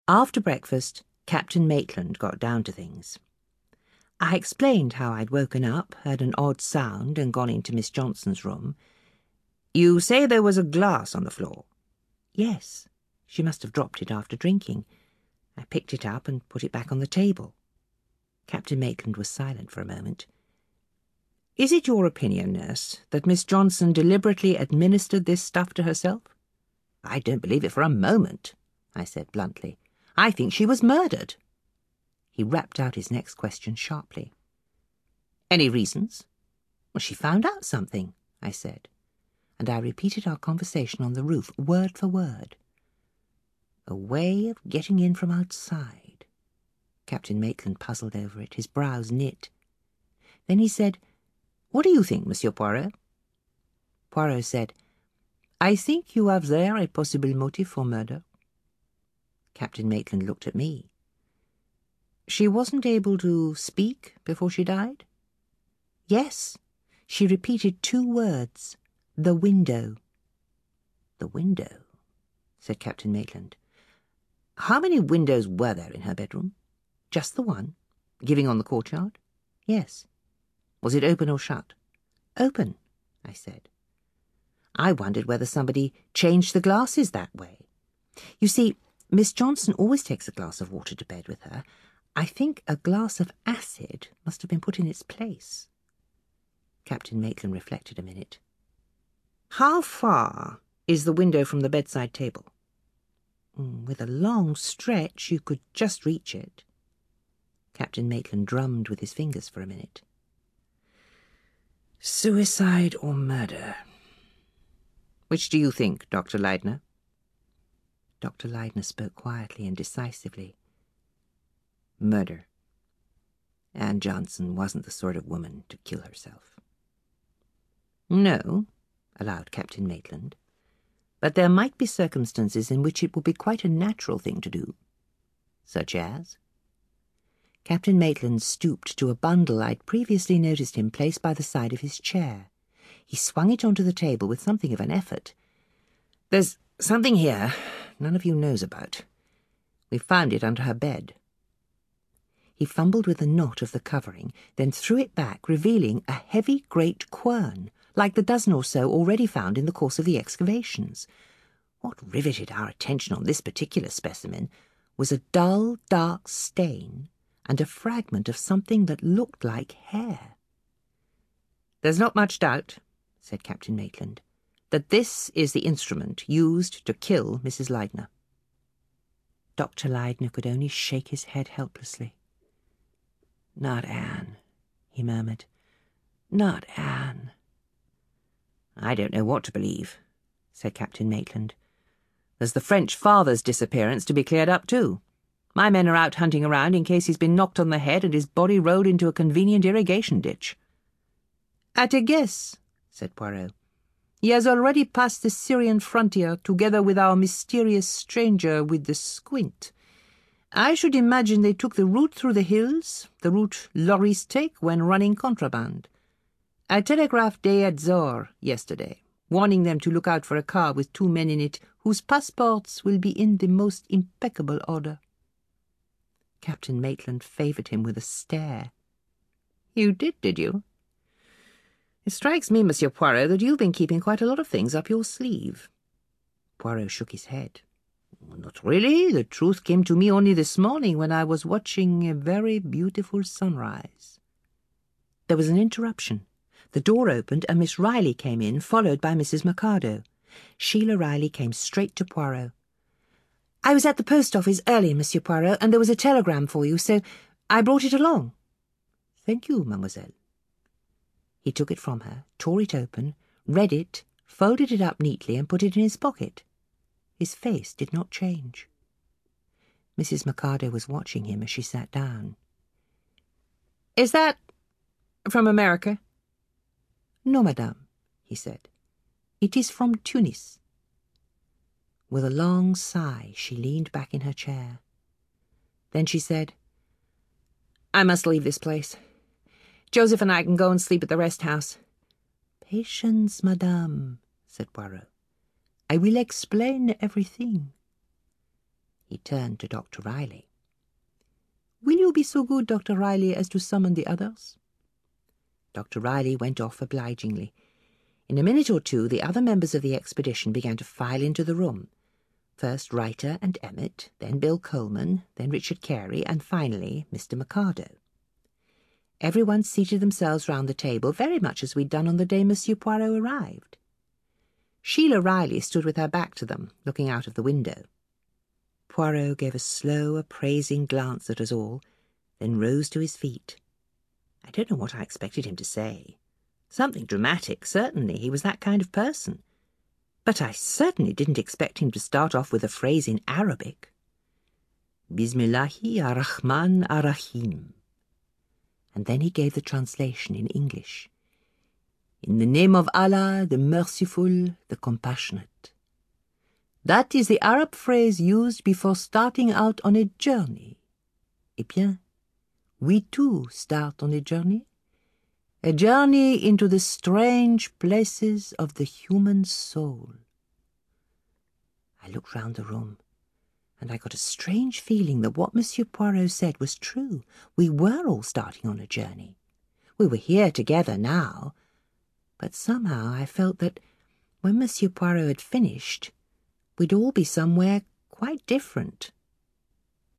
After breakfast, Captain Maitland got down to things. I explained how I'd woken up, heard an odd sound, and gone into Miss Johnson's room. "You say there was a glass on the floor?" "Yes. She must have dropped it after drinking. I picked it up and put it back on the table." Captain Maitland was silent for a moment. "Is it your opinion, nurse, that Miss Johnson deliberately administered this stuff to herself?" "I don't believe it for a moment," I said bluntly. "I think she was murdered." He rapped out his next question sharply. "Any reasons?" "Well, she found out something," I said, and I repeated our conversation on the roof, word for word. A way of getting in from outside. Captain Maitland puzzled over it, his brows knit. Then he said, "What do you think, Monsieur Poirot?" Poirot said, "I think you have there a possible motive for murder." Captain Maitland looked at me. "She wasn't able to speak before she died?" "Yes. She repeated 2 words. The window." "The window," said Captain Maitland. "How many windows were there in her bedroom?" "Just the one." "Giving on the courtyard?" "Yes." "Was it open or shut?" "Open," I said. I wondered whether somebody changed the glasses that way. You see, Miss Johnson always takes a glass of water to bed with her. I think a glass of acid must have been put in its place. Captain Maitland reflected a minute. "How far is the window from the bedside table?" "With a long stretch, you could just reach it." Captain Maitland drummed with his fingers for a minute. "Suicide or murder? Which do you think, Dr. Leidner?" Dr. Leidner spoke quietly and decisively. "Murder. Anne Johnson wasn't the sort of woman to kill herself." "No," allowed Captain Maitland, "but there might be circumstances in which it would be quite a natural thing to do." "Such as?" Captain Maitland stooped to a bundle I'd previously noticed him place by the side of his chair. He swung it onto the table with something of an effort. "There's something here none of you knows about. We found it under her bed." He fumbled with the knot of the covering, then threw it back, revealing a heavy great quern, like the dozen or so already found in the course of the excavations. What riveted our attention on this particular specimen was a dull, dark stain and a fragment of something that looked like hair. "There's not much doubt," said Captain Maitland, "that this is the instrument used to kill Mrs. Leidner." Dr. Leidner could only shake his head helplessly. "Not Anne," he murmured. "Not Anne." "I don't know what to believe," said Captain Maitland. "There's the French father's disappearance to be cleared up too. My men are out hunting around in case he's been knocked on the head and his body rolled into a convenient irrigation ditch." "At a guess," said Poirot, "he has already passed the Syrian frontier together with our mysterious stranger with the squint. I should imagine they took the route through the hills, the route lorries take when running contraband. I telegraphed Dey Adzor yesterday, warning them to look out for a car with 2 men in it whose passports will be in the most impeccable order." Captain Maitland favoured him with a stare. "You did you? It strikes me, Monsieur Poirot, that you've been keeping quite a lot of things up your sleeve." Poirot shook his head. "Not really. The truth came to me only this morning when I was watching a very beautiful sunrise." There was an interruption. The door opened and Miss Riley came in, followed by Mrs. Mercado. Sheila Riley came straight to Poirot. "I was at the post office early, Monsieur Poirot, and there was a telegram for you, so I brought it along." "Thank you, mademoiselle." He took it from her, tore it open, read it, folded it up neatly and put it in his pocket. His face did not change. Mrs. Mercado was watching him as she sat down. "Is that from America?" "No, madame," he said. "It is from Tunis." With a long sigh, she leaned back in her chair. Then she said, "I must leave this place. Joseph and I can go and sleep at the rest house." "Patience, madame," said Poirot. "I will explain everything." He turned to Dr. Riley. "Will you be so good, Dr. Riley, as to summon the others?" Dr. Riley went off obligingly. In a minute or two, the other members of the expedition began to file into the room. First Reiter and Emmett, then Bill Coleman, then Richard Carey, and finally Mr. Mikado. Everyone seated themselves round the table, very much as we'd done on the day Monsieur Poirot arrived. Sheila Riley stood with her back to them, looking out of the window. Poirot gave a slow, appraising glance at us all, then rose to his feet. I don't know what I expected him to say. Something dramatic, certainly. He was that kind of person. But I certainly didn't expect him to start off with a phrase in Arabic. Bismillahi ar-Rahman ar-Rahim. And then he gave the translation in English. In the name of Allah, the merciful, the compassionate. That is the Arab phrase used before starting out on a journey. Eh bien, we too start on a journey into the strange places of the human soul. I looked round the room, and I got a strange feeling that what Monsieur Poirot said was true. We were all starting on a journey. We were here together now, but somehow I felt that when Monsieur Poirot had finished, we'd all be somewhere quite different.